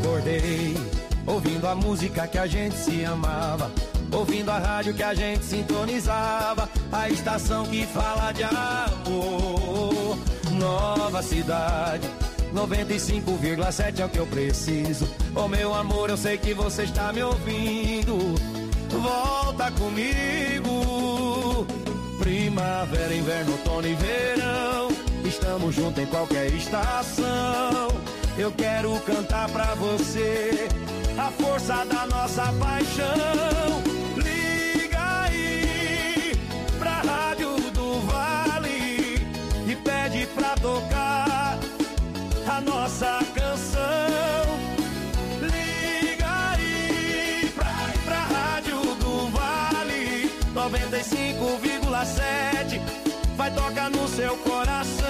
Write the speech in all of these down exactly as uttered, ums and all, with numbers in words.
acordei, ouvindo a música que a gente se amava, ouvindo a rádio que a gente sintonizava, a estação que fala de amor. Nova Cidade, noventa e cinco vírgula sete é o que eu preciso. Oh meu amor, eu sei que você está me ouvindo, volta comigo. Primavera, inverno, outono e verão, estamos juntos em qualquer estação. Eu quero cantar pra você a força da nossa paixão. Liga aí pra Rádio do Vale e pede pra tocar a nossa canção. Liga aí pra, pra Rádio do Vale noventa e cinco vírgula sete, vai tocar no seu coração.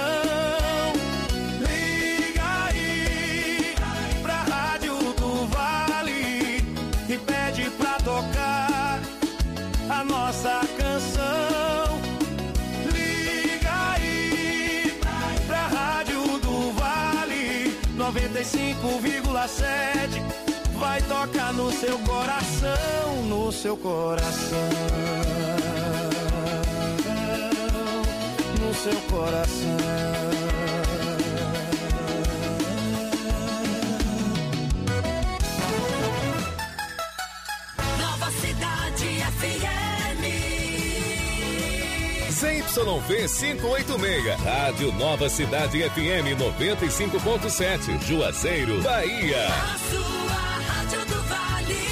Liga aí pra Rádio do Vale e pede pra tocar a nossa canção. Liga aí pra Rádio do Vale noventa e cinco vírgula sete, vai tocar no seu coração, no seu coração, no seu coração. Nova Cidade F M Z Y V quinhentos e oitenta e seis, Rádio Nova Cidade F M noventa e cinco ponto sete, Juazeiro, Bahia. A sua Rádio do Vale.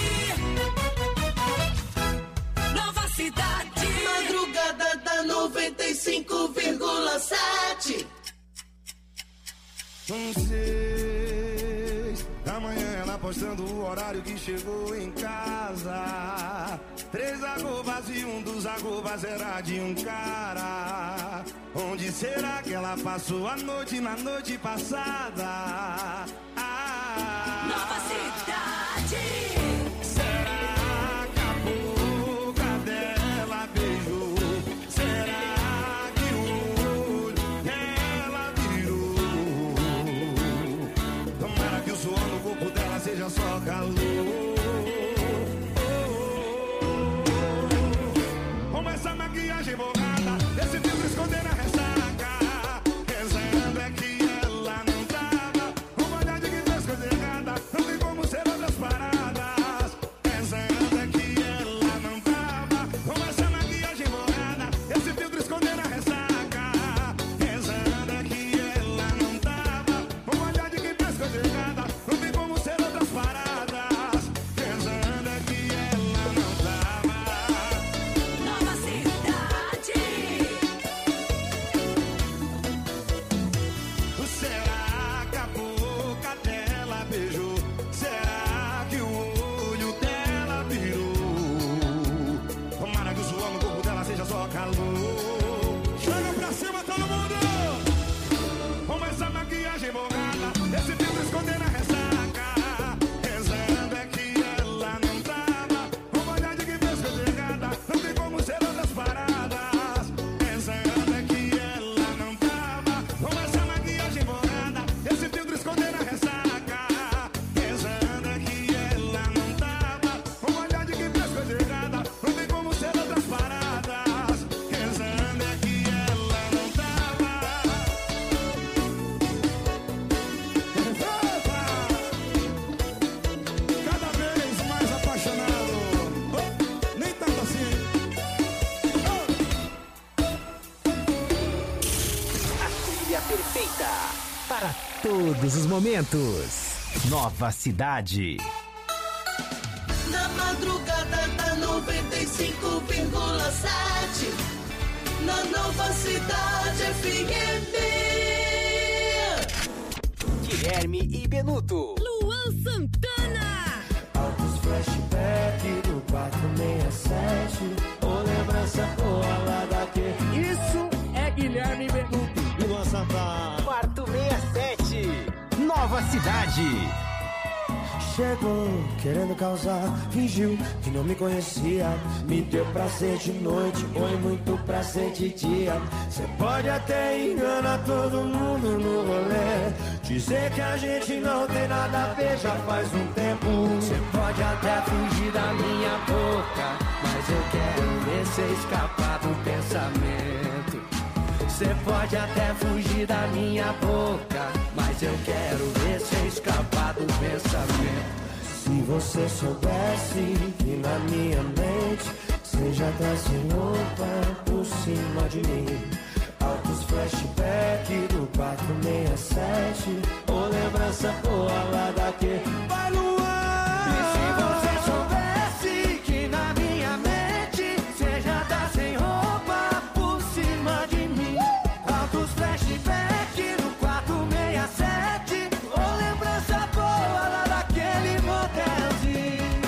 Nova Cidade. Madrugada da noventa e cinco vírgula sete. São seis da manhã, ela postando o horário que chegou em casa. Três agobas e um dos agobas era de um cara. Onde será que ela passou a noite na noite passada? Ah, Nova Cidade. será que a boca dela beijou? Será que o olho dela virou? Tomara que o suor no corpo dela seja só calor. Como essa maquiagem borrada, esse filtro esconder a ressaca. Rezando é que ela não tava, uma olhada que fez coisa errada, não tem como ser outras paradas. Rezando é que ela não tava, com essa maquiagem borrada, esse filtro esconder a ressaca. Rezando é que ela não tava, uma olhada que fez coisa errada, não tem como ser outras paradas. Rezando é que ela não tava. Nova Cidade. Será que a boca dela beijou? Será que o olho dela virou? Tomara que o suor no corpo dela seja só calor. Chega pra cima todo mundo! Como essa maquiagem borrada, esse filtro escondendo a ressaca. Rezando é que ela não tava, uma olhada que fez coisa errada, não tem como ser outras paradas. Rezando é que ela não tava, com essa maquiagem borrada, esse filtro escondendo a ressaca. Rezando é que ela não tava, uma olhada que fez coisa errada, não tem como ser outras paradas. Rezando é que ela não tava. Opa! Cada vez mais apaixonado. Oh, nem tanto assim. A trilha perfeita para todos os momentos. Nova Cidade. Na madrugada da noventa e cinco vírgula sete. Na Nova Cidade F M. Guilherme e Benuto. Luan Santana. Altos flashback do quatrocentos e sessenta e sete, ô lembrança boa lá daquele. Isso é Guilherme e Benuto. E Luan Santana. Quarto sessenta e sete. Nova Cidade. Chegou querendo causar, fingiu que não me conhecia. Me deu prazer de noite, foi muito prazer de dia. Cê pode até enganar todo mundo no rolê, dizer que a gente não tem nada a ver já faz um tempo. Cê pode até fugir da minha boca, mas eu quero ver cê escapar do pensamento. Cê pode até fugir da minha boca, mas eu quero ver cê escapar do pensamento. Se você soubesse que na minha mente cê já tá sem roupa por cima de mim. Altos flashback do quatro seis sete, ou lembrança boa lá daquele vai no ar. E se você soubesse que na minha mente cê já tá sem roupa por cima de mim. Altos flashback do quatro seis sete, ou lembrança boa lá daquele motelzinho.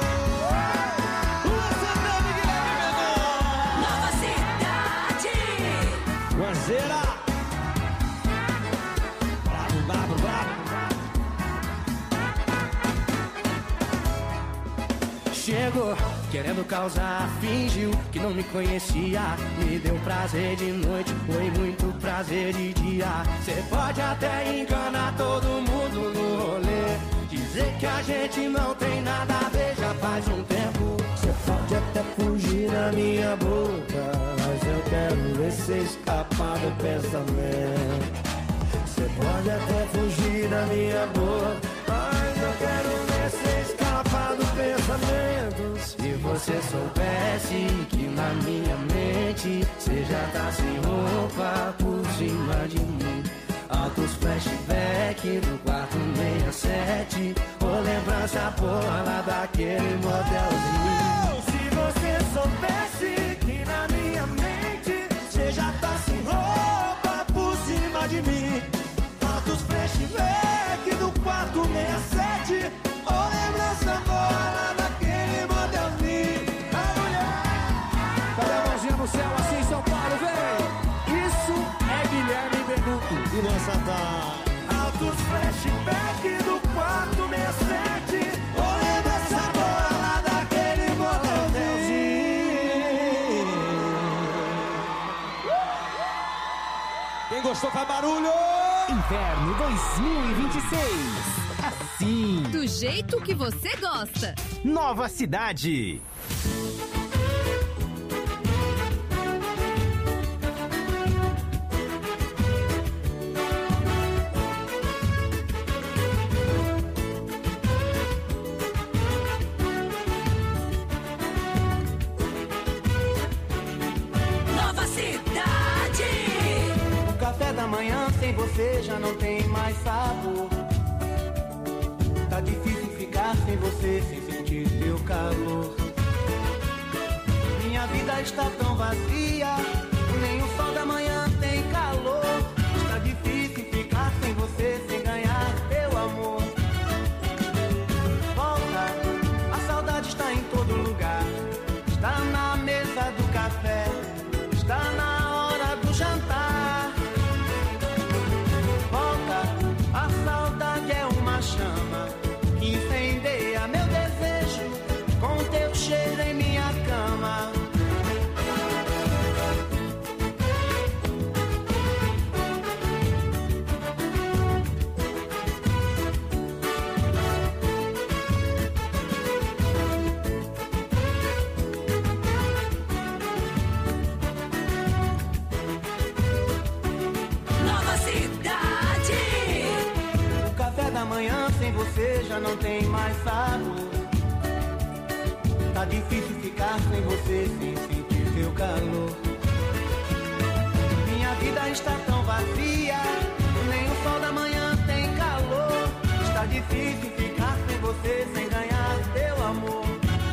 Nova Cidade. Guazeira. Bravo, bravo, bravo. Chegou querendo causar, fingiu que não me conhecia. Me deu prazer de noite, foi muito prazer de dia. Cê pode até enganar todo mundo no rolê, dizer que a gente não tem nada a ver já faz um tempo. Cê pode até fugir da minha boca, mas eu quero ver cê escapar do pensamento. Cê pode até fugir da minha boca, mas eu quero ver cê escapar do pensamento. Se você soubesse que na minha mente cê já tá sem roupa por cima de mim. Altos flashback do quatro seis sete, ou lembrança boa lá daquele motelzinho. Se você soubesse que na minha mente cê já tá sem roupa por cima de mim. Altos flashback do quatro seis sete, ou lembrança boa lá daquele motelzinho. A mulher, Cadê a mãozinha no céu, assim, São Paulo, vem! Isso é Guilherme Benuto. e nessa tá. Altos flashback do quatro seis sete, ou lembrança boa lá daquele motelzinho. Quem gostou faz barulho! Inverno dois mil e vinte e seis. Assim, Do jeito que você gosta. Nova Cidade. Nova Cidade. O café da manhã sem você já não tem mais sabor. Tá difícil ficar sem você, sem sentir teu calor. Minha vida está tão vazia, nem o sol da manhã tem calor. Está difícil ficar sem você, sem ganhar teu amor. Volta, a saudade está em todo lugar. Está na mesa do café, está na hora do jantar. Volta, a saudade é uma chama que incendeia meu desejo com teu cheiro em minha cama. Nova Cidade. O café da manhã sem você já não tem mais sabor. Tá difícil ficar sem você, sem sentir teu calor. Minha vida está tão vazia, nem o sol da manhã tem calor. Está difícil ficar sem você, sem ganhar teu amor.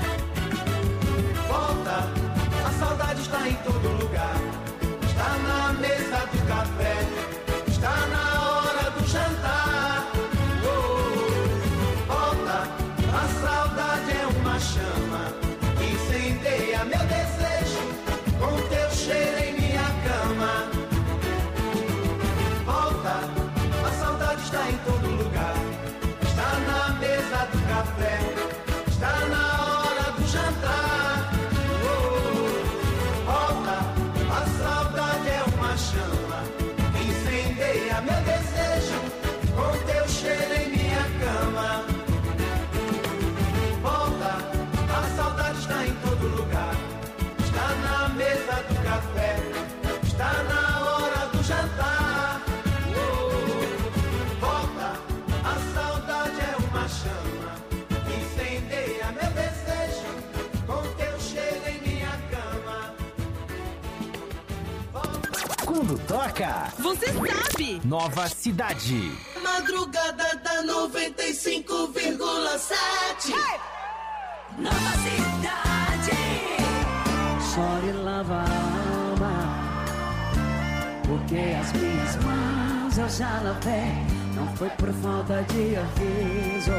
Volta, a saudade está em todo lugar. Está na mesa do café, está na hora do jantar. Oh, oh, oh. Volta, a saudade é uma chama que incendeia meu desejo com teu cheiro em minha cama. Volta, toca. Você sabe. Nova Cidade. Madrugada da noventa e cinco vírgula sete. Hey! Nova Cidade. Chore, lava a alma, porque as minhas mãos eu já lavei. Não foi por falta de aviso,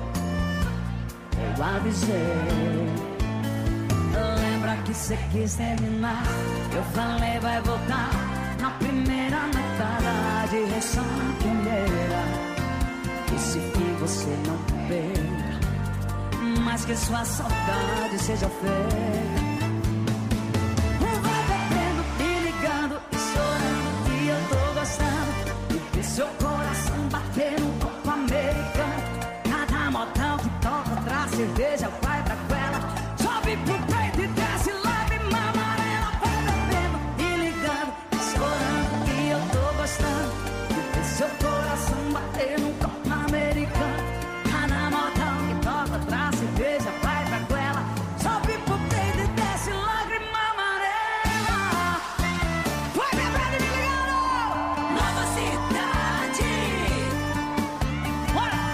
eu avisei. Lembra que cê quis terminar, eu falei vai voltar na primeira metade, ressaqueira. E se fim você não perca, mas que sua saudade seja feita. Vai bebendo, me ligando e chorando, que eu tô gostando de ver seu coração bater no copo americano. Cada modão que toca traz cerveja, vai pra goela, sobe pro peito e desce lágrima amarela. Vai bebendo, me ligando e chorando, que eu tô gostando de ver seu coração bater no copo americano. Cada modão que toca traz cerveja, vai pra goela, sobe pro peito e desce lágrima amarela. Vai bebendo e me ligando. Nova Cidade. Bora!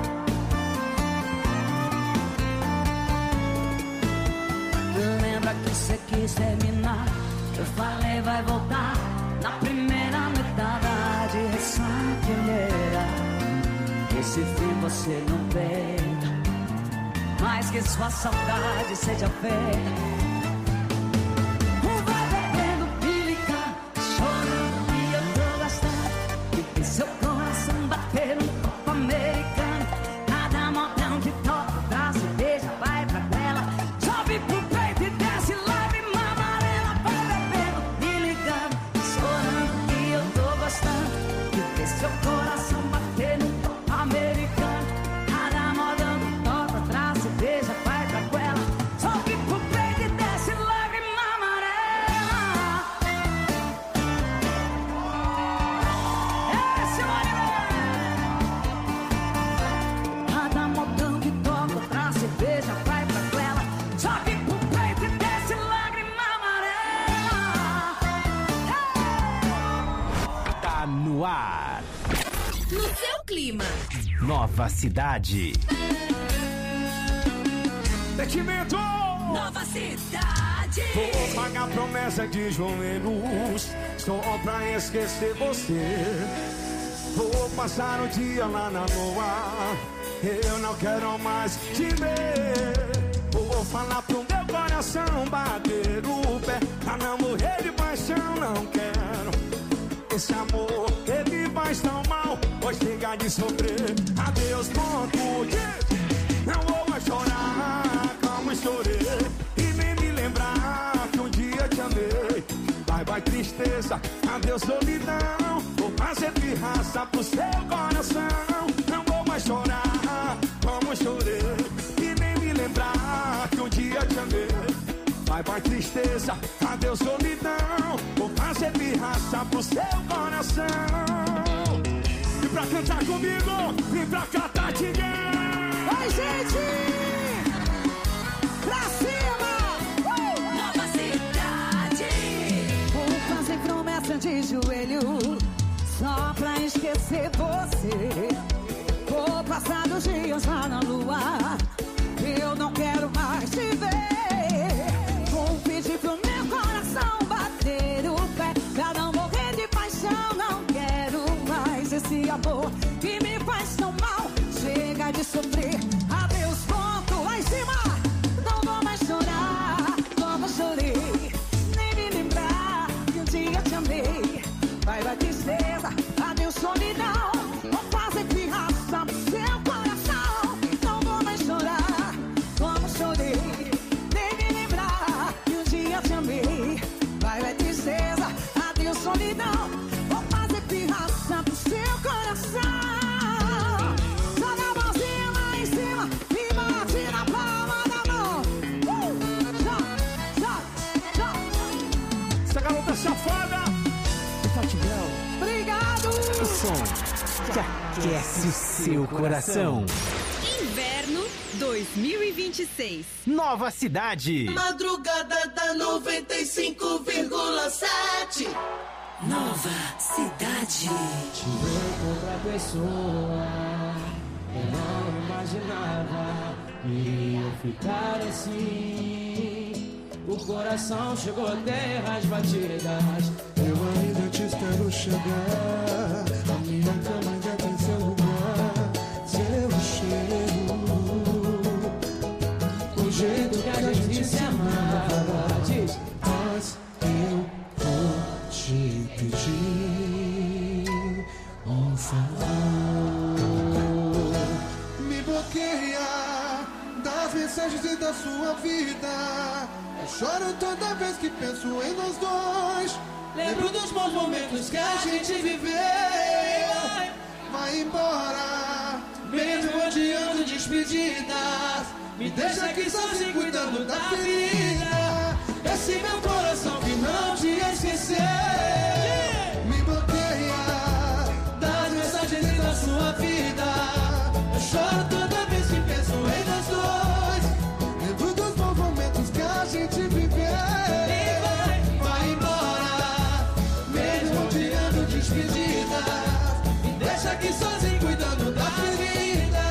Lembra que cê quis terminar, eu falei vai voltar na primeira metade, ressaqueira. Esse fim você não perca, mas que sua saudade seja feita. Vai bebendo, me ligando, chorando, e eu tô gostando de ver seu coração bater no copo americano. Cada modão que toca traz cerveja, vai pra tela, sobe pro peito e desce lágrima amarela. Vai bebendo, me ligando, chorando, e eu tô gostando de ver seu coração bater no copo americano. Cada modão que toca traz cerveja, vai pra goela, sobe pro peito e desce lágrima amarela. Esse é o cada modão que toca traz cerveja, vai pra goela, sobe pro peito e desce lágrima amarela. Tá no ar. No seu clima. Nova Cidade. Sentimento! Nova Cidade. Vou pagar promessa de joelhos só pra esquecer você. Vou passar o dia lá na lua, eu não quero mais te ver. Vou falar pro meu coração bater o pé, pra não morrer de paixão, não quero esse amor, ele faz tão mal, pois chega de sofrer. Adeus, ponto, diz, não vou mais chorar como chorei, e nem me lembrar que um dia te amei. Bye, bye, tristeza, adeus, solidão, vou fazer pirraça pro seu coração. Não vou mais chorar como chorei, e nem me lembrar que um dia te amei. Bye, bye, tristeza, adeus, solidão, vou fazer pirraça pro seu coração. E pra cantar comigo, vem pra cá, Tatigue. Oi, gente! Pra cima! Uh! Nova Cidade. Vou fazer promessa de joelho só pra esquecer você. Vou passar os dias lá na lua, eu não quero mais te ver. Vou pedir pro meu coração bater o pé, pra não morrer de paixão. Não quero mais esse amor que me faz tão mal. Chega de sofrer, adeus, ponto, lá em cima. Não vou mais chorar como chorei, nem me lembrar que um dia te amei. Vai, vai, tristeza, adeus, solidão, vou fazer pirraça pro seu coração. Não vou mais chorar como chorei, nem me lembrar que um dia te amei. Vai, vai, tristeza, adeus, solidão, vou fazer pirraça pro seu coração. Joga a mãozinha lá em cima e bate na palma da mão. Uh! Joga, joga, joga. Essa garota safada. Obrigado! O som que aquece o seu coração. Inverno dois mil e vinte e seis. Nova Cidade. Madrugada da noventa e cinco vírgula sete. Nova Cidade. Te ver com outra pessoa, eu não imaginava que ia ficar assim. O coração chegou até as batidas. Eu ainda te espero chegar. A minha cama ainda tem seu lugar. Seu cheiro, o jeito que a gente se amava. Diz, mas eu vou te pedir um favor. Me bloqueia das mensagens e da sua vida. Eu choro toda vez que penso em nós dois. lembro dos bons momentos que a gente viveu. Vai embora, mesmo odiando despedidas. Me deixa aqui sozinho cuidando da ferida. Esse meu coração que não te esqueceu. Me bloqueia das mensagens e da sua vida. Eu choro toda vez que penso em nós dois. Lembro dos bons momentos que a gente viveu. Vai embora, mesmo odiando despedida. Me deixa aqui sozinho cuidando da ferida.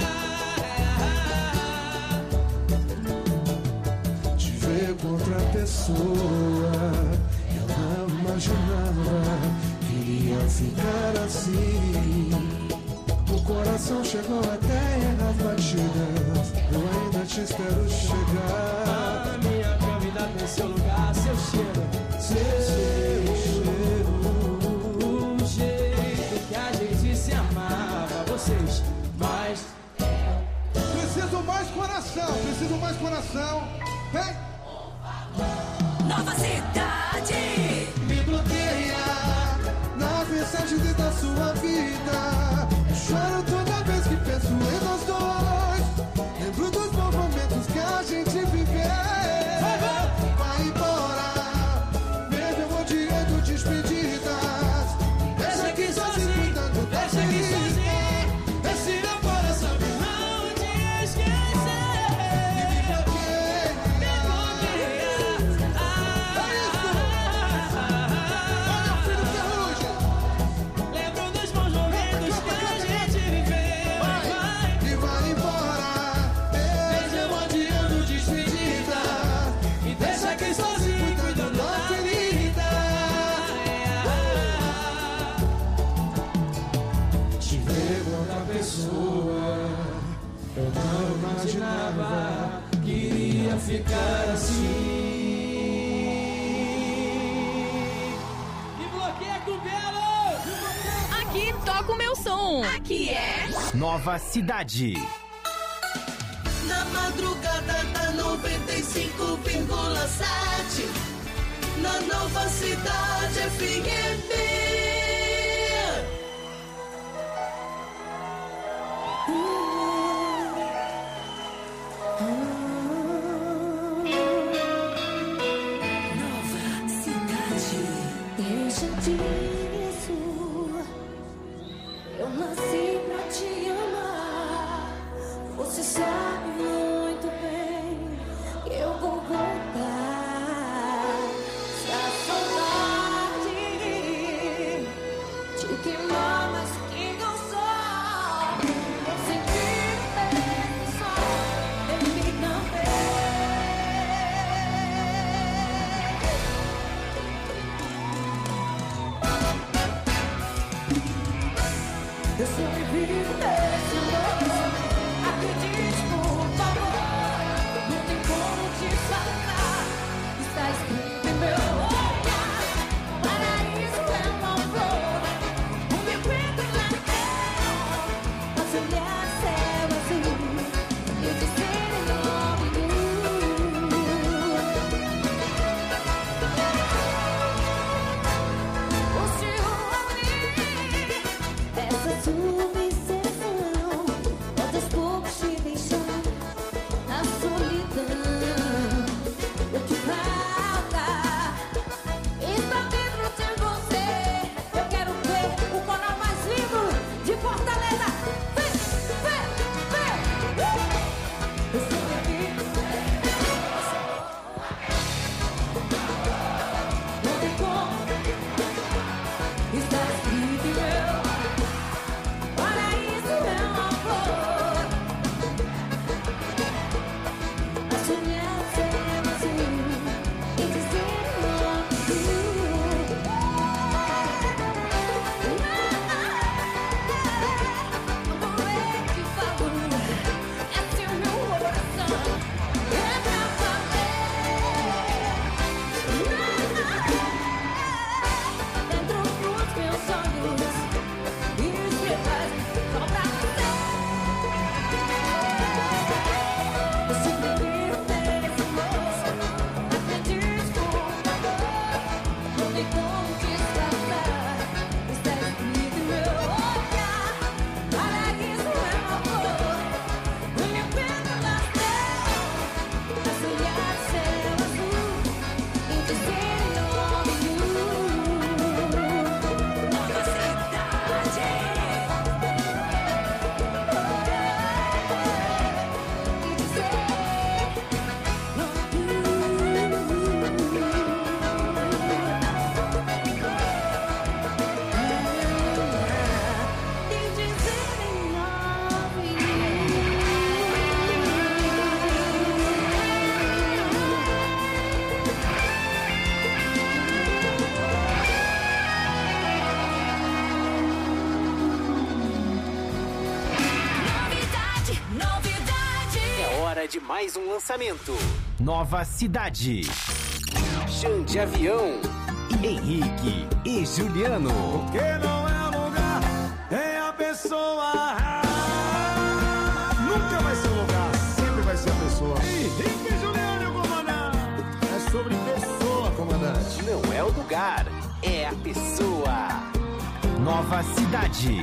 Te ver com outra pessoa, eu não imaginava que ia ficar assim. O coração chegou até as batidas. Eu ainda te espero chegar. A minha cama ainda tem seu lugar, seu cheiro, Seu cheiro, o jeito que a gente se amava. Vocês, mas preciso mais coração, preciso mais coração. Vem! Nova Cidade. Me bloqueia nas mensagens e da sua vida. Choro toda vez que penso em nós dois. Lembro dos bons momentos que a gente viveu. Vai embora, mesmo eu odiando despedidas. deixa aqui sozinho, deixa aqui sozinho. Esse meu coração que não te esqueceu. Me bloqueia. Me bloqueia. Olha o filho Ferrugem. Lembro dos bons momentos que a gente viveu. E vai embora, Mesmo eu odiando despedida. Me deixa aqui sozinho cuidando da ferida. te ver com outra pessoa. Eu não imaginava Que iria ficar assim. Me bloqueia com belo. Aqui toca o meu som. Aqui é Nova Cidade. Na madrugada da noventa e cinco vírgula sete. Na Nova Cidade F M. Nova Cidade. Deixa disso, eu nasci pra te amar. Você sabe muito bem que eu vou voltar. Se a saudade te queimar mais que o sol, vou sentir esse sol em mim também. Eu sobrevivo nesse amor. Acredite, por favor. Não tem como te falar. Está escrito em meu olhar. O paraíso é uma flor. O meu preto na terra. Posso olhar céu azul e dizer em nome do. O Senhor ali. Essa subseção, quantos poucos te deixam de mais um lançamento. Nova Cidade. Xande Avião, Henrique e Juliano. Porque não é lugar, é a pessoa. Nunca vai ser o lugar, sempre vai ser a pessoa. Henrique e Juliano, comandante. É sobre pessoa, comandante. Não é o lugar, é a pessoa. Nova Cidade.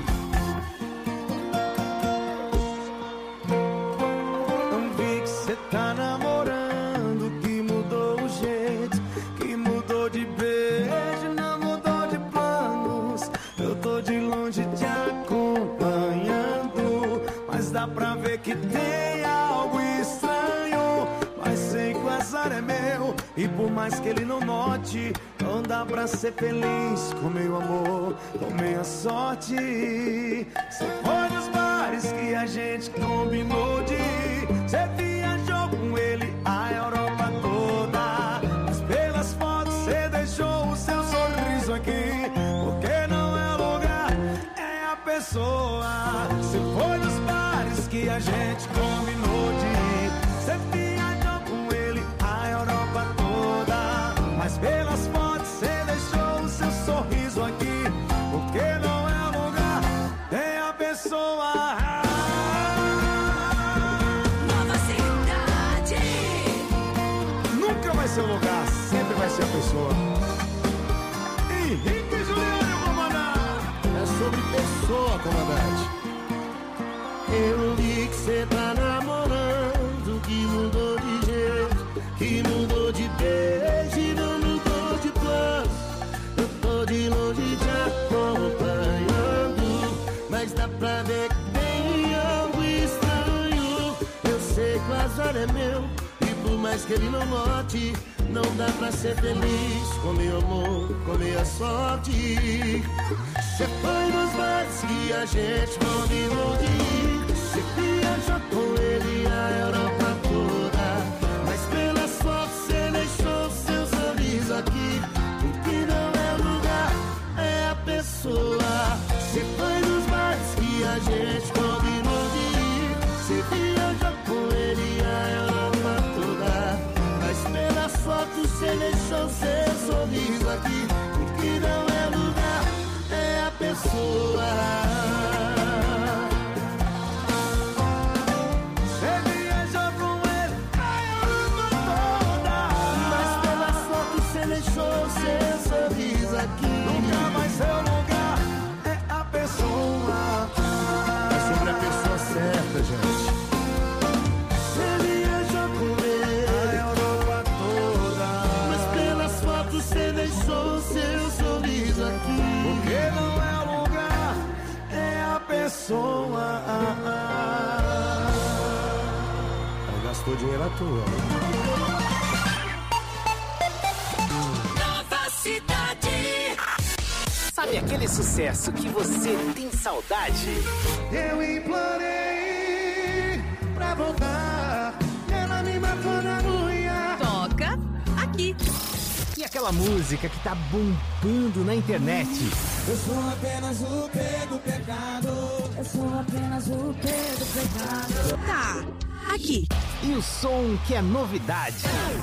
Não vi que cê tá namorando, que mudou o jeito, que mudou de beijo, não mudou de planos. Eu tô de longe te acompanhando, mas dá pra ver que tem algo estranho. Mas sei que o azar é meu, e por mais que ele não note, não dá pra ser feliz com meu amor, com minha sorte. Cê foi nos bares que a gente combinou de ir, cê viajou com ele a Europa toda, mas pelas fotos cê deixou o seu sorriso aqui. Porque não é lugar, é a pessoa. Cê foi nos bares que a gente combinou de ir, cê viajou com ele a Europa toda, mas pelas fotos cê deixou o seu sorriso aqui. Porque não é lugar, é a pessoa. Nova Cidade. Nunca vai ser o lugar, sempre vai ser a pessoa. Henrique e Juliano, comandante. É sobre pessoa, comandante. Eu vi que cê tá namorando, que mudou de jeito, que mudou de beijo e não mudou de plano. Eu tô de longe te acompanhando, mas dá pra ver que tem algo estranho. Eu sei que o azar é meu, e por mais que ele não note, não dá pra ser feliz com meu amor, com minha sorte. Cê foi nos bares que a gente combinou de ir, cê viajou com ele a Europa toda, mas pelas fotos cê deixou seu sorriso aqui. O que não é lugar, é a pessoa. Cê foi nos bares que a gente combinou de ir, cê viajou com ele a Europa toda, mas pelas fotos cê deixou seu sorriso aqui. O que não é lugar, é a pessoa. Cê viajou com ele a Europa toda, mas pelas fotos cê deixou seu sorriso aqui. Nunca vai ser o lugar, é a pessoa. É sobre a pessoa certa, gente. Cê viajou com ele a Europa toda, mas pelas fotos cê deixou seu sorriso aqui. Porque não é o lugar, é a pessoa. Aí gastou dinheiro à toa. Nova Cidade. Sabe aquele sucesso que você tem saudade? Eu implorei pra voltar, ela me matou na unha. Toca aqui. E aquela música que tá bombando na internet? Eu sou apenas o P do pecado. Eu sou apenas o P do pecado. Tá aqui. E o som que é novidade?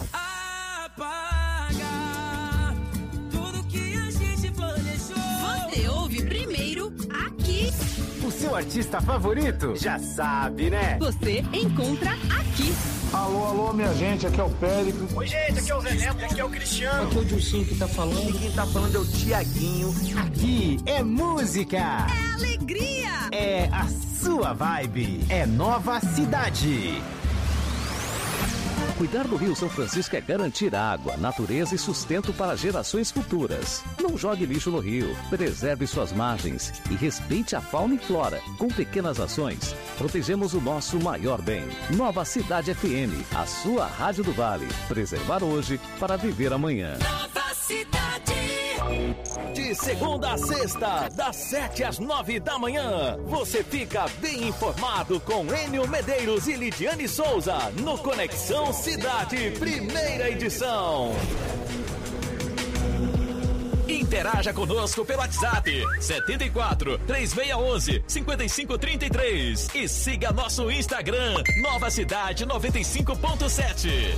Apaga tudo que a gente planejou. Você ouve primeiro aqui. O seu artista favorito? Já sabe, né? Você encontra aqui. Alô, alô, minha gente, aqui é o Péricles. Oi, gente, aqui é o Zé Neto, aqui é o Cristiano. Aqui é o Dilcinho que tá falando. E quem tá falando é o Tiaguinho. Aqui é música. É alegria. É a sua vibe. É Nova Cidade. Cuidar do Rio São Francisco é garantir água, natureza e sustento para gerações futuras. Não jogue lixo no rio, preserve suas margens e respeite a fauna e flora. Com pequenas ações, protegemos o nosso maior bem. Nova Cidade F M, a sua rádio do Vale. Preservar hoje para viver amanhã. Nova Cidade. De segunda a sexta, das sete às nove da manhã, você fica bem informado com Enio Medeiros e Lidiane Souza no Conexão Cidade, primeira edição. Interaja conosco pelo WhatsApp setenta e quatro, três seis um um, cinco cinco três três e siga nosso Instagram Nova Cidade noventa e cinco ponto sete.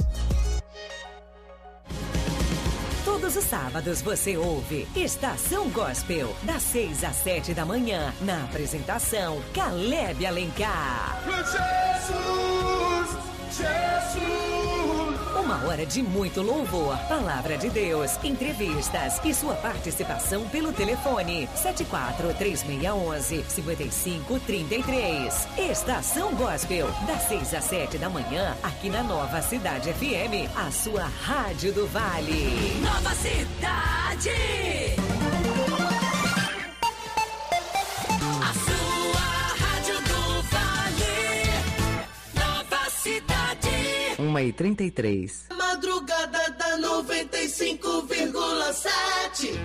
Todos os sábados você ouve Estação Gospel, das seis às sete da manhã, na apresentação Caleb Alencar. Jesus, Jesus. Uma hora de muito louvor, palavra de Deus, entrevistas e sua participação pelo telefone sete quatro três seis um um, cinco cinco três três. Estação Gospel, das seis às sete da manhã, aqui na Nova Cidade F M, a sua rádio do Vale. Nova Cidade. A sua rádio do Vale. Nova Cidade. uma e trinta e três. Madrugada da noventa e cinco vírgula sete.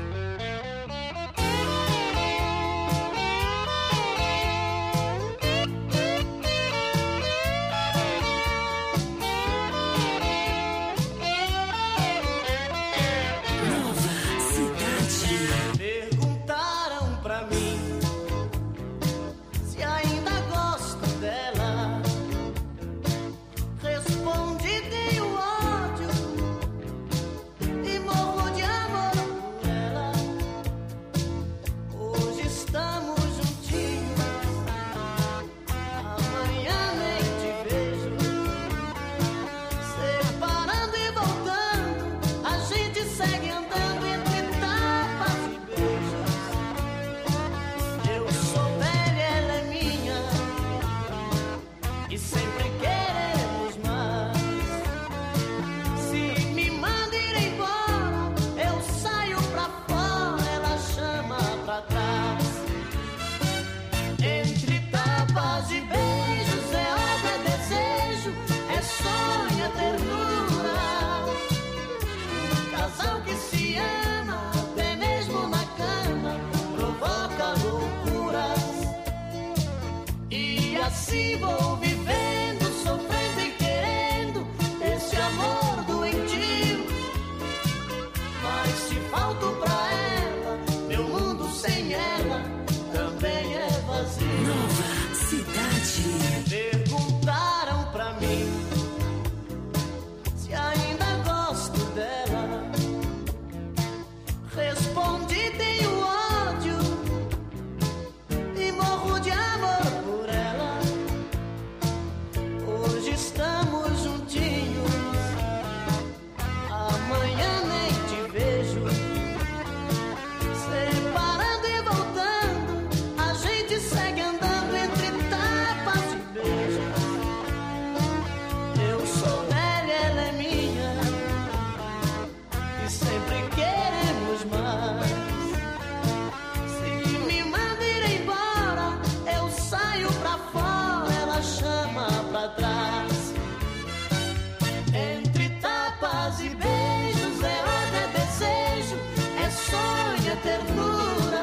Perguntaram pra mim se ainda gosto dela. Respondi: tenho ódio e morro de amor por ela. Hoje estamos juntinhos, amanhã nem te vejo. Separando e voltando, a gente segue andando entre tapas e beijos. Eu sou velha, ela é minha, e sempre queremos mais. Se me manda ir embora, eu saio pra fora, ela chama pra trás. Entre tapas e beijos é obra, é desejo, é sonho, é ternura. Um casal que se ama, até mesmo na cama, provoca loucuras. E assim vou vivendo, sofrendo e querendo esse amor doentio. Mas se falto pra ela, meu mundo sem ela também é vazio. Nova Cidade. Perguntaram pra mim se ainda gosto dela. Respondi: tenho ódio e morro de amor por ela. Hoje estamos juntinhos, amanhã nem te vejo. Separando e voltando, a gente segue andando entre tapas e beijos. Eu sou velha, ela é minha, e sempre queremos mais. Se me manda ir embora, eu saio pra fora, ela chama pra trás. Entre tapas e beijos é ódio, é desejo, é sonho, é ternura.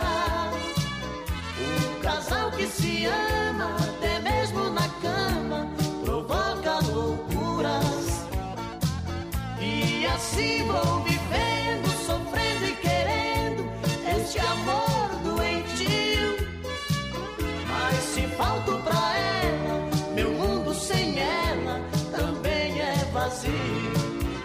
Um casal que se ama, até mesmo na cama, provoca loucuras. E assim vou vivendo, sofrendo e querendo este amor doentio. Mas se falto pra ela, meu mundo sem ela também é vazio.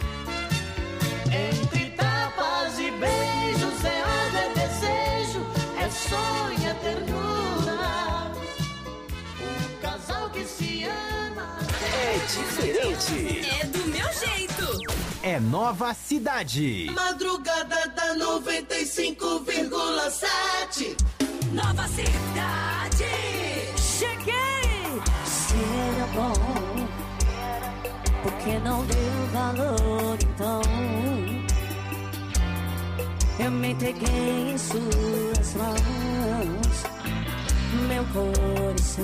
Entre tapas e beijos é ódio, é desejo, é sonho, é ternura. Um casal que se ama É diferente. É do meu jeito. É Nova Cidade. Madrugada da noventa e cinco vírgula sete. Nova Cidade. Cheguei! Se era bom, por que não deu valor então? Eu me entreguei em suas mãos, meu coração.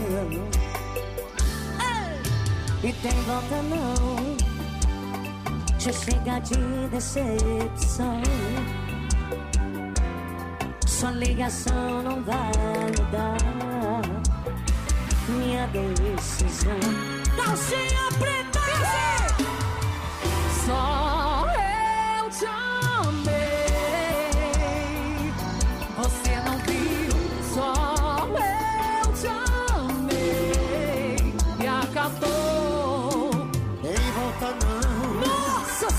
E tem volta não, já chega de decepção. Sua ligação não vai mudar minha decisão. Calcinha preta! Só eu te amei.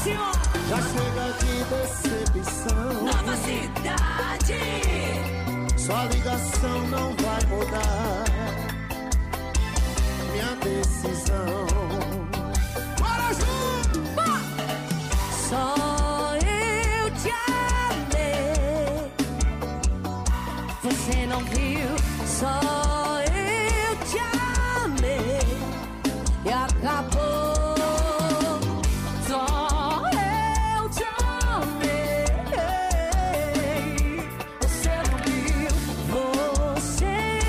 senhor. Já chega de decepção. Nova Cidade. Sua ligação não vai mudar minha decisão. Bora junto! Só eu te amei. Você não viu? Só eu te amei. E acabou. Só eu te amei. Você não viu? Você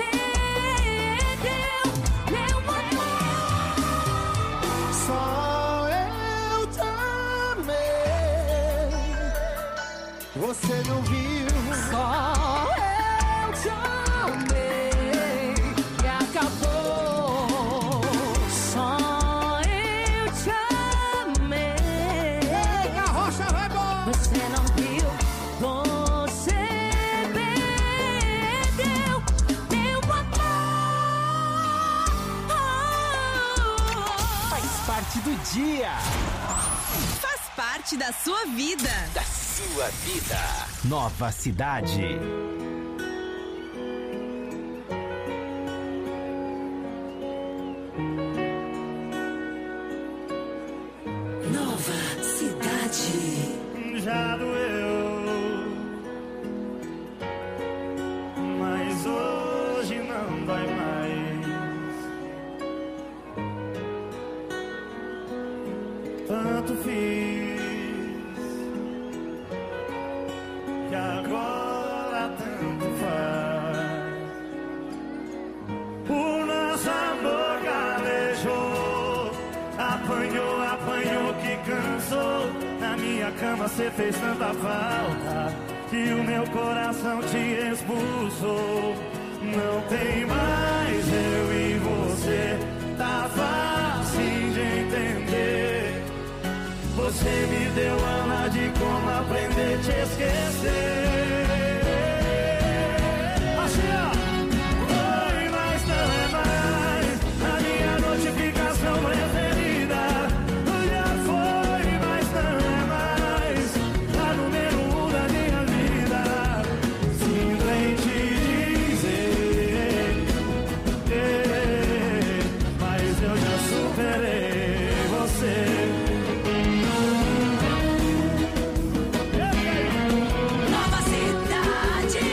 perdeu meu amor. Só eu te amei. Você não viu? Só eu te amei. E acabou. Só eu te amei. Ei, a rocha vai embora. Você não viu? Você perdeu meu amor. Faz parte do dia. Faz parte da sua vida. Da sua vida. Nova Cidade. Nova Cidade. Já doeu, mas hoje não dói mais. Tanto fiz que agora tanto faz. O nosso amor galejou, apanhou, apanhou que cansou. Na minha cama cê fez tanta falta que o meu coração te expulsou. Não tem mais eu e você, tá fácil de entender. Você me deu aula de como aprender a te esquecer. Assim, ó. Oi, mas não é mais a minha notificação preferida. Já foi, mas não é mais a número um da minha vida. Simplesmente dizer, eh, mas eu já superei você. Nova Cidade.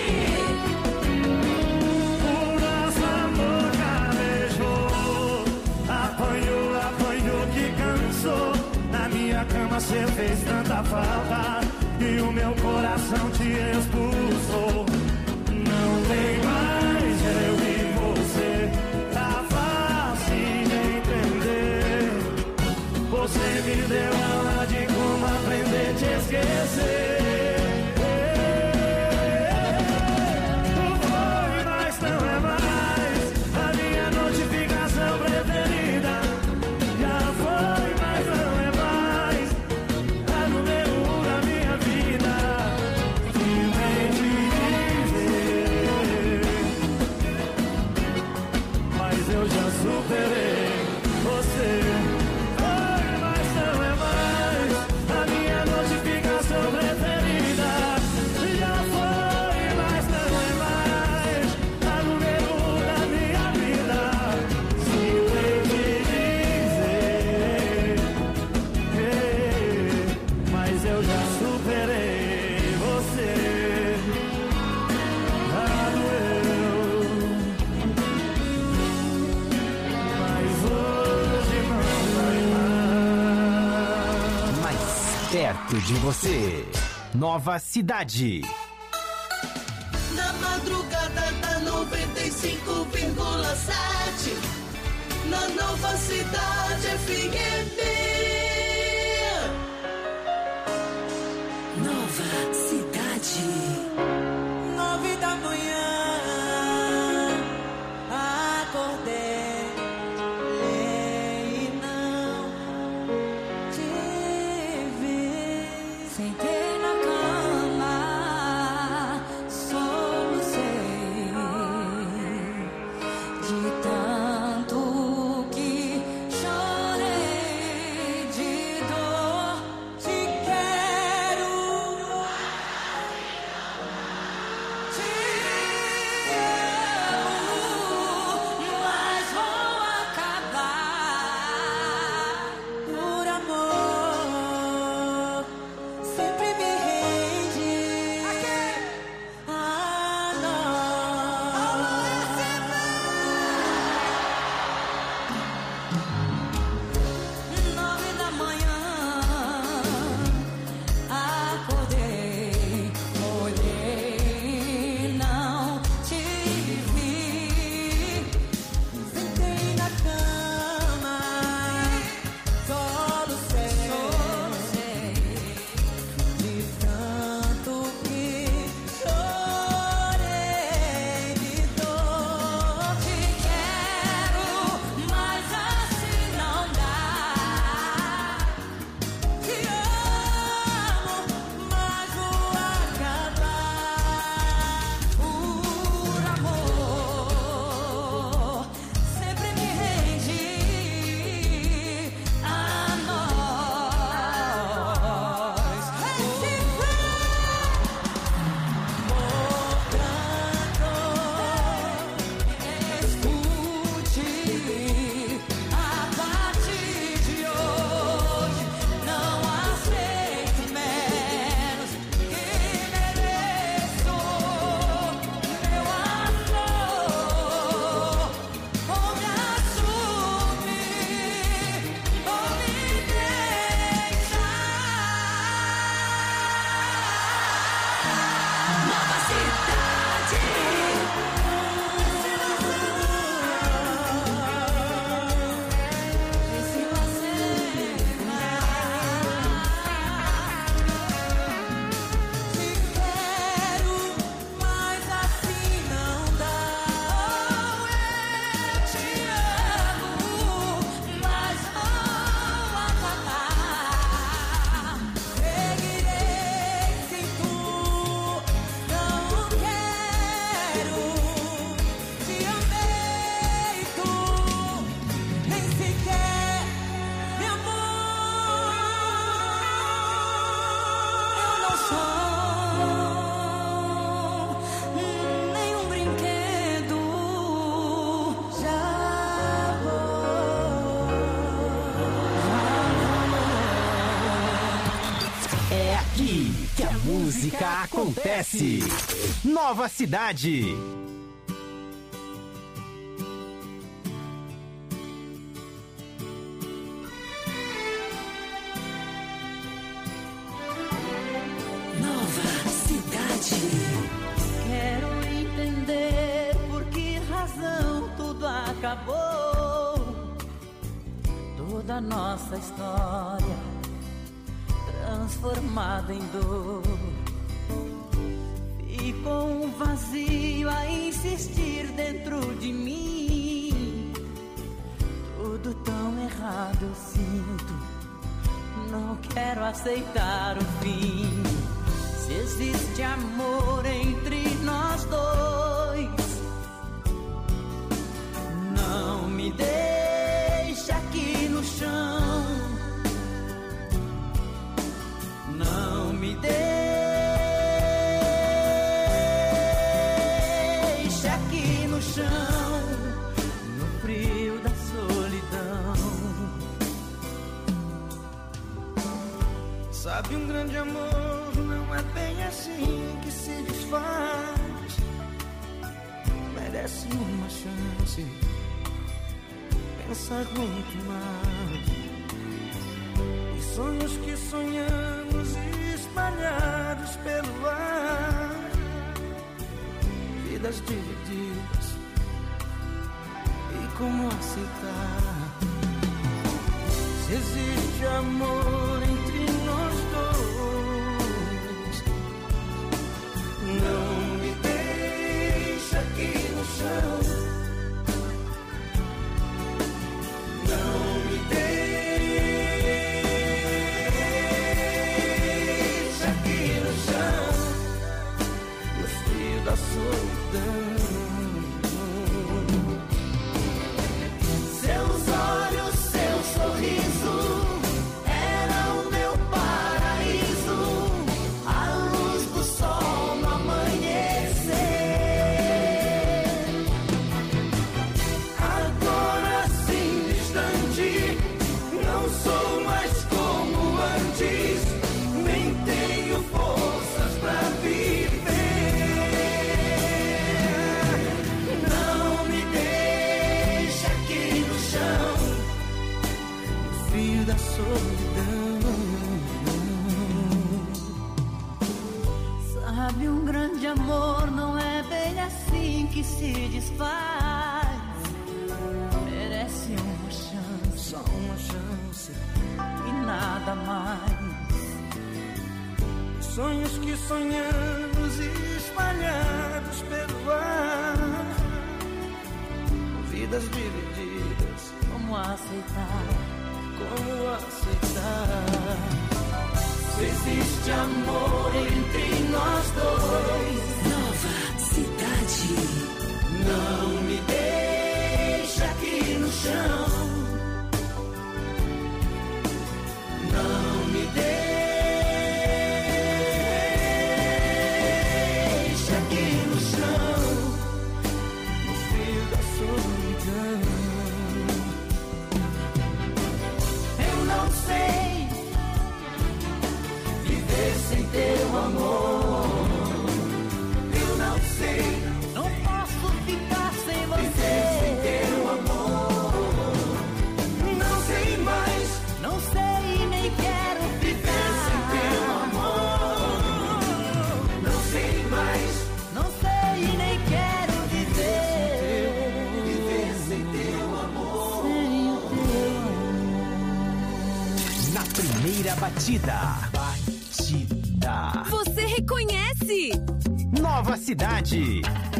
O nosso amor calejou, apanhou, apanhou que cansou. Na minha cama cê fez tanta falta e o meu coração te expulsou. Não tem mais eu e você, tá fácil de entender. Você me deu aula de como aprender a te esquecer. Não foi, mas não é mais a minha notificação preferida. Já foi, mas não é mais a número um da minha vida. Simplesmente dizer, mas eu já superei você. Foi, mas não é mais a minha notificação preferida. Já foi, mas não é mais a número um da minha vida. Simplesmente dizer, eh, mas eu já superei você. Já doeu, mas hoje não vai mais. Mais perto de você. Nova Cidade. Na madrugada da noventa e cinco vírgula sete, na Nova Cidade F M. Nova Cidade. Nove da manhã, acordei e não te vi. Sentei na cama, solucei de tanto que chorei. música acontece. Nova Cidade. Nova Cidade. Quero entender por que razão tudo acabou. Toda nossa história transformada em dor. Ficou um vazio a insistir dentro de mim. Tudo tão errado eu sinto. Não quero aceitar o fim. Se existe amor entre nós dois, não me deixa aqui no chão. Não me deixa aqui no chão, no frio da solidão. Sabe, um grande amor não é bem assim que se desfaz. Merece uma chance, pensar muito mais. Os sonhos que sonhamos espalhados pelo ar, vidas divididas, e como aceitar? Se existe amor entre nós dois, não me deixa aqui no chão. Não me deixa aqui no chão, no frio da solidão. Seus olhos, seu sorriso era o meu paraíso, a luz do sol no amanhecer. Agora sim distante, não sou mais como antes, nem tenho forças pra viver. Não me deixa aqui no chão, no frio da solidão. Sabe, um grande amor não é bem assim que se desfaz. Merece uma chance, Só uma chance, e nada mais. sonhos que sonhamos espalhados pelo ar, vidas divididas, Como aceitar? como aceitar? Se existe amor entre nós dois, Nova Cidade. não me deixa aqui no chão. Não me deixa aqui no chão, no frio da solidão. Eu não sei viver sem teu amor. Eu não sei Não posso ficar sem viver sem você. teu amor. Não sei mais Não sei e nem quero viver sem teu ficar. amor. Não sei mais Não sei e nem quero viver. viver sem teu amor. Sem o teu Na primeira batida. Batida. Você reconhece? Nova Cidade.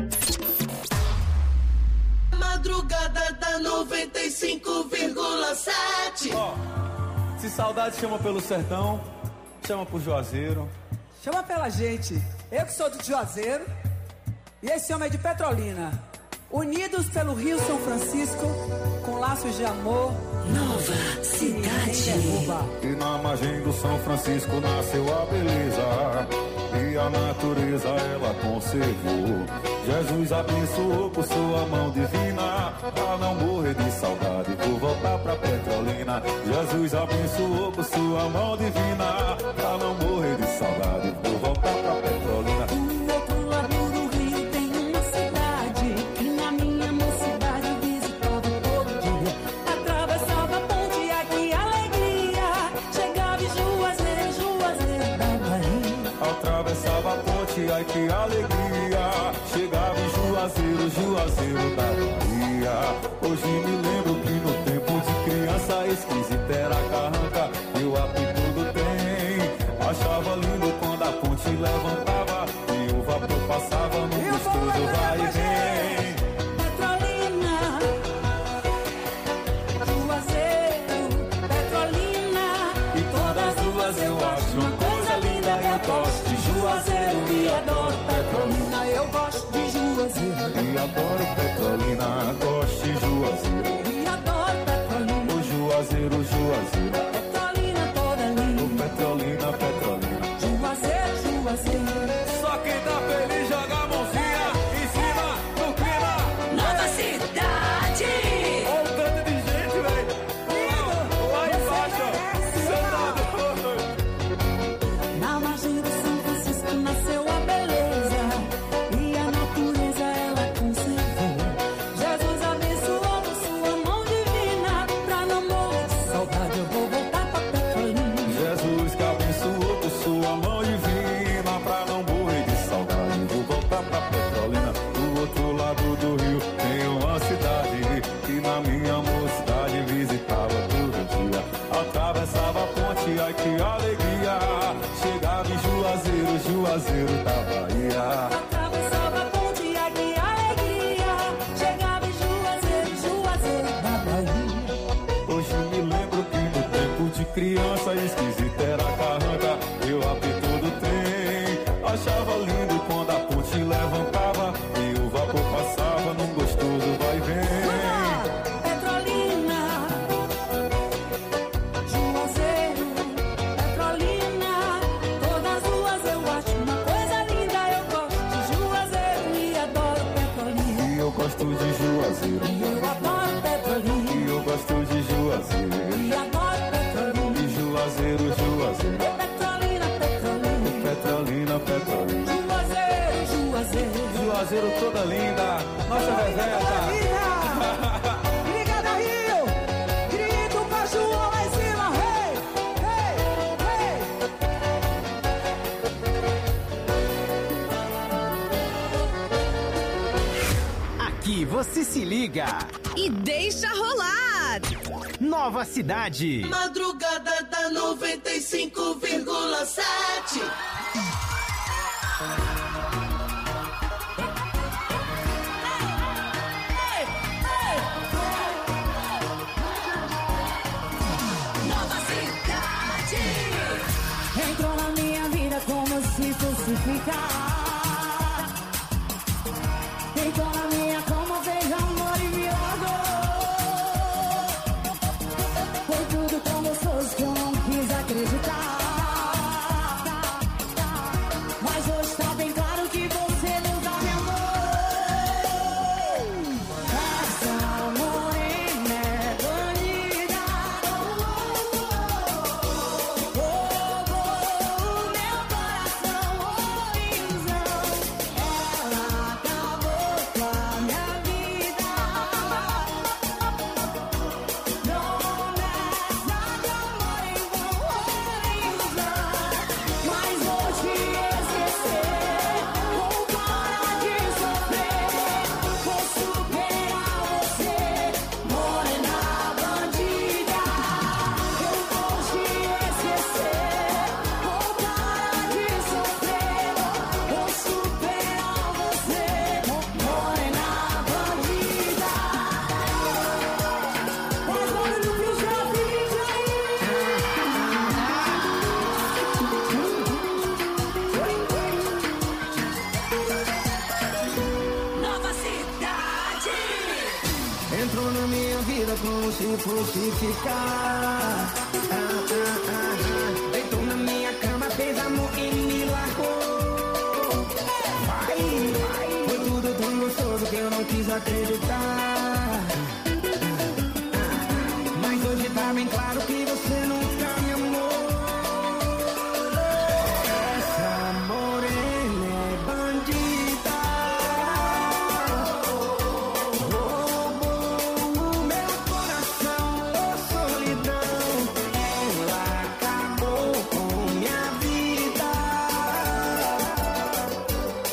Madrugada da noventa e cinco vírgula sete. Ó, se saudade chama pelo sertão, chama pro Juazeiro. Chama pela gente. Eu que sou do Juazeiro e esse homem é de Petrolina. Unidos pelo Rio São Francisco, com laços de amor. Nova Cidade. E na margem do São Francisco nasceu a beleza, e a natureza ela conservou. Jesus abençoou por sua mão divina, pra não morrer de saudade, vou voltar pra Petrolina. Jesus abençoou por sua mão divina, pra não morrer de saudade, vou voltar pra ai que alegria. Chegava em Juazeiro, Juazeiro da Bahia. Hoje me lembro que no tempo de criança esquisita era carranca e o apito do trem. Achava lindo quando a ponte levantava e o vapor passava no gostoso vai e vem. Petrolina, Juazeiro, Petrolina, e todas as duas eu acho uma coisa linda. Eu gosto de Juazeiro e adoro Petrolina. eu gosto de Juazeiro E adoro Petrolina, gosto de Juazeiro. e adoro Petrolina. O Juazeiro, Juazeiro. Petrolina toda linda. O Petrolina, Petrolina. Juazeiro, Juazeiro. Só quem tá feliz joga a mãozinha em cima do clima. Nova cidade. Olha o tanto de gente, velho. Lá embaixo, você tá doido. Na margem do São Francisco nasceu a beleza e a natureza ela conservou. Jesus abençoou com sua mão divina. Pra não morrer de saudade eu vou voltar pra Petrolina. Jesus que abençoou com sua mão divina. Pra não morrer de saudade vou voltar pra Petrolina. Do outro lado do rio tem uma cidade que na minha mocidade visitava todo dia. Atravessava a ponte, ai que alegria. Chegava em Juazeiro, Juazeiro da Bahia. Atravessava a ponte, ai que alegria. Chegava em Juazeiro, Juazeiro da Bahia. Hoje me lembro que no tempo de criança esquisita era carranca e o apito do trem. Achava lindo quando a ponte levantava e o vapor passava num gostoso vai e vem. Petrolina, Juazeiro, Petrolina, todas duas eu acho uma coisa linda. Eu gosto de Juazeiro e adoro Petrolina. E eu gosto de Juazeiro. E eu adoro Petrolina. E eu gosto de Juazeiro. E adoro Petrolina. E Juazeiro, Juazeiro. Petrolina, Petrolina. Petrolina, Petrolina. Juazeiro, Juazeiro. Juazeiro toda linda. Nossa reserva. Obrigada, Rio! Grito pra João lá em cima! Hey! Hey! Aqui você se liga. E deixa rolar. Nova Cidade. Madrugada da noventa e cinco vírgula sete. Nova cidade. Entrou na minha vida como se fosse ficar. Entrou na minha cama, fez amor e me largou. Foi tudo tão gostoso que eu não quis acreditar. Mas hoje tá bem claro que você nunca me amou. Essa morena é bandida. Roubou o meu coração, ilusão. Ela acabou com a minha vida. Promessa de amor em vão, ilusão. Mas vou te esquecer. Vou parar de sofrer. Vou superar você, morena bandida. Eu vou te esquecer. Vou parar de sofrer. Vou superar você, morena bandida. Faz barulho pro Jovem aí. Nova cidade. Entrou na minha vida como se fosse ficar. Ah, ah, ah, ah. Deitou na minha cama, fez amor e me largou. Vai, vai. Foi tudo tão gostoso que eu não quis acreditar. Mas hoje tá bem claro que você nunca me amou. Essa morena é bandida. Roubou o meu coração, oh solidão. Ela acabou com minha vida.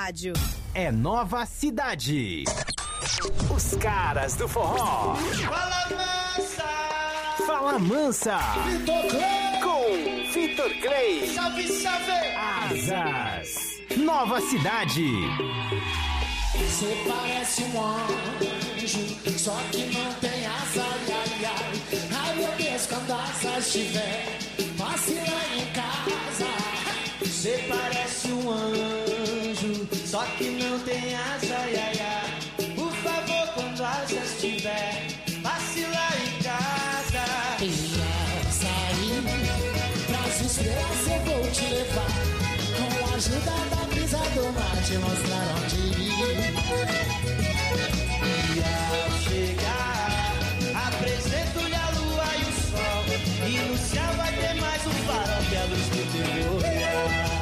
rádio. É Nova Cidade. Os caras do forró. Fala Mansa. Fala Mansa. Vitor Clay. Com Vitor Clay. Salve, salve. Asas. Nova Cidade. Você parece um anjo, só que não tem asa, ai, ai, ai. Ai, meu Deus, quando a asa estiver, passe lá em casa. Você parece um anjo, só que não tem asa, ai, ai, ai. Por favor, quando a asa estiver, passe lá em casa. E ao sair pras estrelas eu vou te levar, com a ajuda da brisa do mar, te mostrar onde ir. E ao chegar, apresento-lhe a lua e o sol, e no céu vai ter mais um farol que a luz do teu olhar.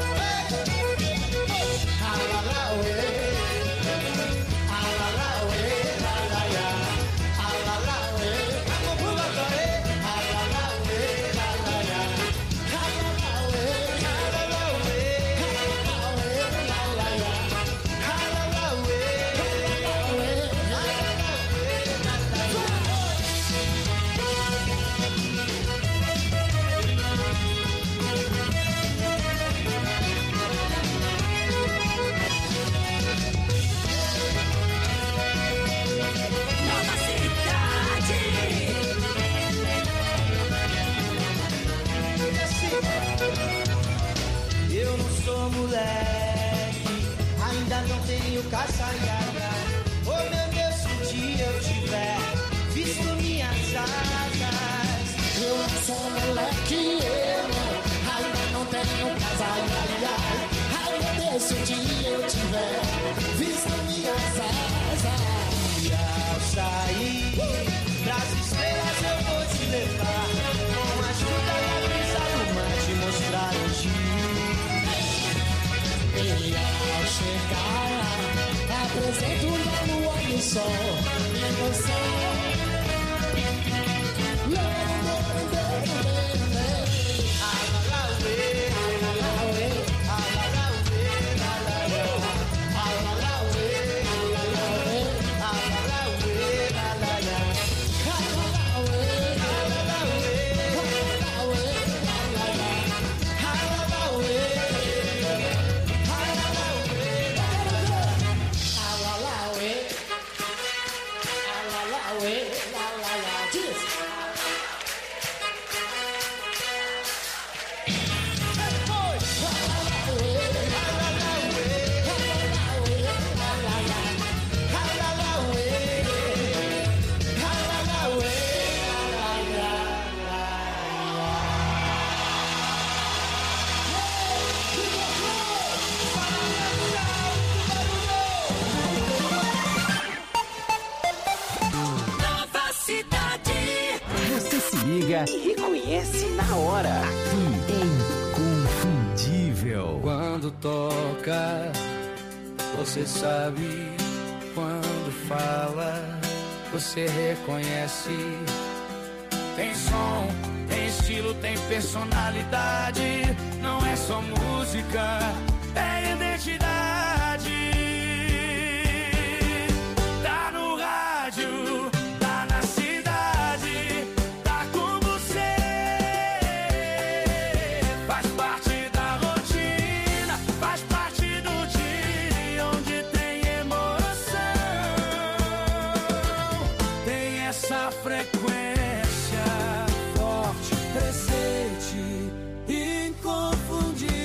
Eu não sou moleque, ainda não tenho caçaiada. Oh meu Deus, se um dia eu tiver visto minhas asas. Eu não sou moleque, eu não, ainda não tenho casa, ai, ai, ai. Ai, meu Deus, se um dia eu tiver visto minhas asas. E ao sair pras estrelas eu vou te levar, com a ajuda da brisa do mar, te mostrar onde ir. E ao chegar, apresento na lua e no sol, e no céu. Liga e reconhece na hora. Aqui é Inconfundível. Quando toca, você sabe. Quando fala, você reconhece. Tem som, tem estilo, tem personalidade. Não é só música, é identidade. Tá no rádio, tá na cidade, tá com você. Faz parte da rotina, faz parte do dia onde tem emoção. Tem essa frequência forte, presente, inconfundível.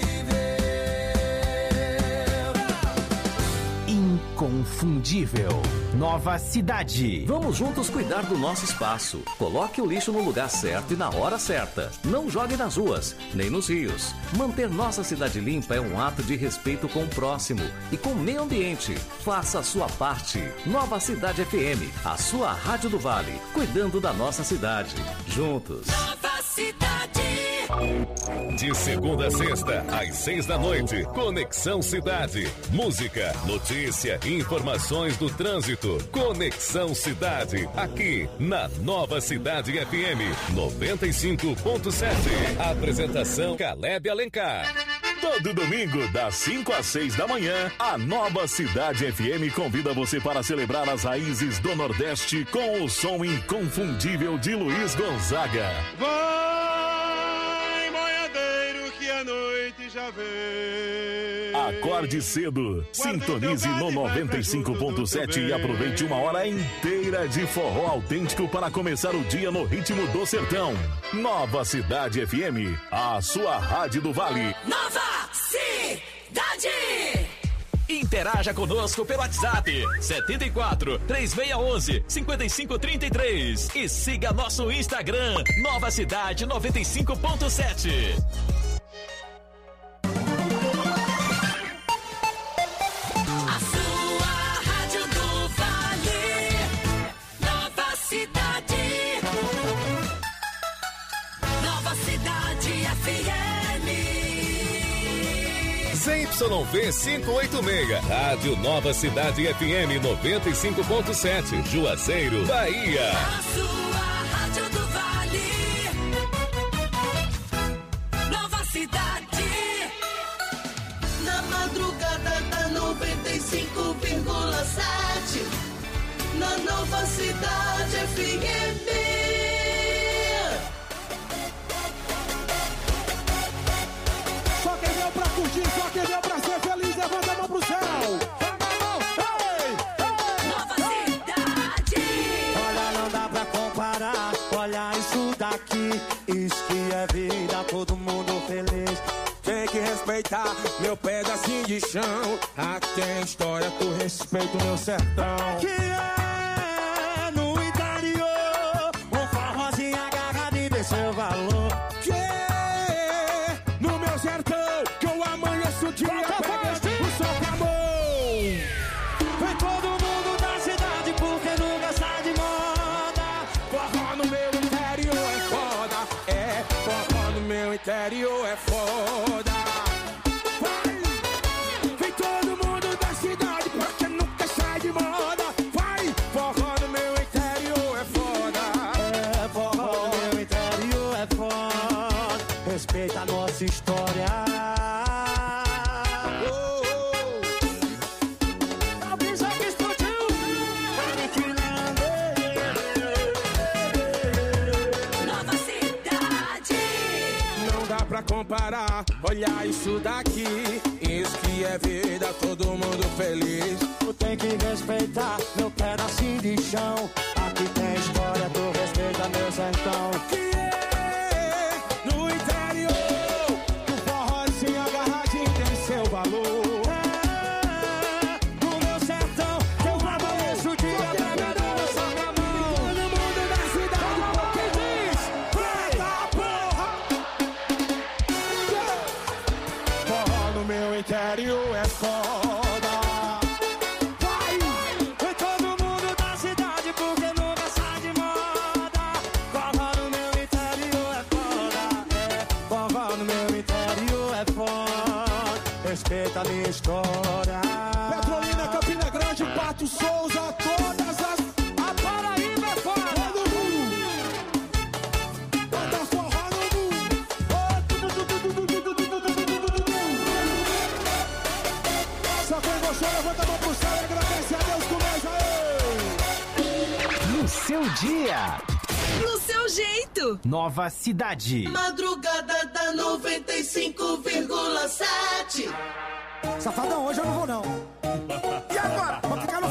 Inconfundível. Nova Cidade. Vamos juntos cuidar do nosso espaço. Coloque o lixo no lugar certo e na hora certa. Não jogue nas ruas, nem nos rios. Manter nossa cidade limpa é um ato de respeito com o próximo e com o meio ambiente. Faça a sua parte. Nova Cidade F M, a sua rádio do Vale, cuidando da nossa cidade. Juntos. Nova Cidade. De segunda a sexta, às seis da noite, Conexão Cidade. Música, notícia, informações do trânsito. Conexão Cidade, aqui na Nova Cidade F M noventa e cinco ponto sete. Apresentação Caleb Alencar. Todo domingo, das cinco às seis da manhã, a Nova Cidade F M convida você para celebrar as raízes do Nordeste com o som inconfundível de Luiz Gonzaga. Vai, boiadeiro, que a noite já vem. Acorde cedo, sintonize no noventa e cinco ponto sete e aproveite uma hora inteira de forró autêntico para começar o dia no ritmo do sertão. Nova Cidade F M, a sua rádio do Vale. Nova Cidade! Interaja conosco pelo WhatsApp setenta e quatro, três seis um um, cinco cinco três três e siga nosso Instagram Nova Cidade noventa e cinco ponto sete. A sua rádio do Vale, Nova Cidade, Nova Cidade F M. C Y V quinhentos e oitenta e seis, Rádio Nova Cidade F M noventa e cinco ponto sete, Juazeiro, Bahia. A sua rádio do Vale, Nova Cidade. Na madrugada da noventa e cinco vírgula sete, na Nova Cidade F M. Só quem veio pra curtir, só quem veio pra ser feliz, levanta a mão pro céu. Nova Cidade. Olha, não dá pra comparar, olha isso daqui. Isso que é vida, todo mundo feliz. Tem que respeitar meu pedacinho de chão. Aqui tem história, tu respeita o meu sertão. Que é no interior, um forrozinho agarrado e dê seu valor. Que é no meu sertão, que eu amanheço o dia pegando o sol com amor. Vem todo mundo da cidade porque nunca sai de moda. Forró no meu interior é foda. É, forró no meu interior é foda. Vai, vem todo mundo da cidade porque nunca sai de moda. Vai, forró no meu interior é foda. É, forró no meu interior é foda. Respeita a nossa história. Nova Cidade. Não dá pra comparar, olha isso daqui. Isso que é vida, todo mundo feliz. Tu tem que respeitar meu pedacinho de chão. Aqui tem história, tu respeita meu sertão. Que é no interior, o forrozinho agarradinho tem seu valor. É, no meu sertão, que eu amanheço o dia pegando o sol na mão. Todo mundo da cidade, porque diz, preta porra. Forró no meu interior é foda. Vai, vem todo mundo da cidade porque nunca sai de moda. Forró no meu interior é foda. É, forró no meu interior é foda. Respeita a minha história. Petrolina, Campina Grande, Pato Souza, todas as... A Paraíba é foda. Todo mundo. Bota forró no mundo. Só quem gostou, levanta a mão pro céu e agradece a Deus com nós aí. No seu dia, No seu jeito. Nova Cidade. Madrugada da noventa e cinco vírgula sete. Safadão, hoje eu não vou não. E agora? Vou ficar no